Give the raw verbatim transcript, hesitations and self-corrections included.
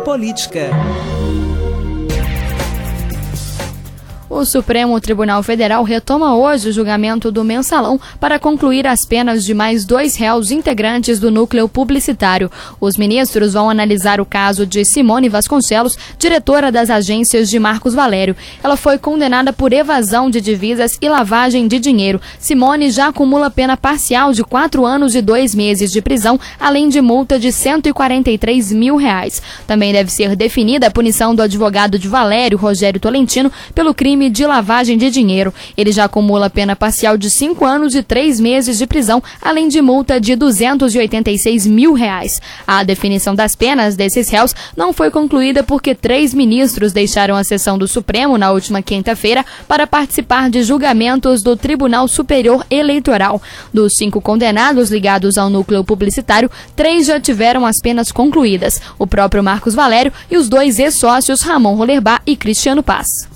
Política. O Supremo Tribunal Federal retoma hoje o julgamento do Mensalão para concluir as penas de mais dois réus integrantes do núcleo publicitário. Os ministros vão analisar o caso de Simone Vasconcelos, diretora das agências de Marcos Valério. Ela foi condenada por evasão de divisas e lavagem de dinheiro. Simone já acumula pena parcial de quatro anos e dois meses de prisão, além de multa de cento e quarenta e três mil reais. Também deve ser definida a punição do advogado de Valério, Rogério Tolentino, pelo crime de lavagem de dinheiro. Ele já acumula pena parcial de cinco anos e três meses de prisão, além de multa de duzentos e oitenta e seis mil reais. A definição das penas desses réus não foi concluída porque três ministros deixaram a sessão do Supremo na última quinta-feira para participar de julgamentos do Tribunal Superior Eleitoral. Dos cinco condenados ligados ao núcleo publicitário, três já tiveram as penas concluídas: o próprio Marcos Valério e os dois ex-sócios Ramon Rollerbach e Cristiano Paz.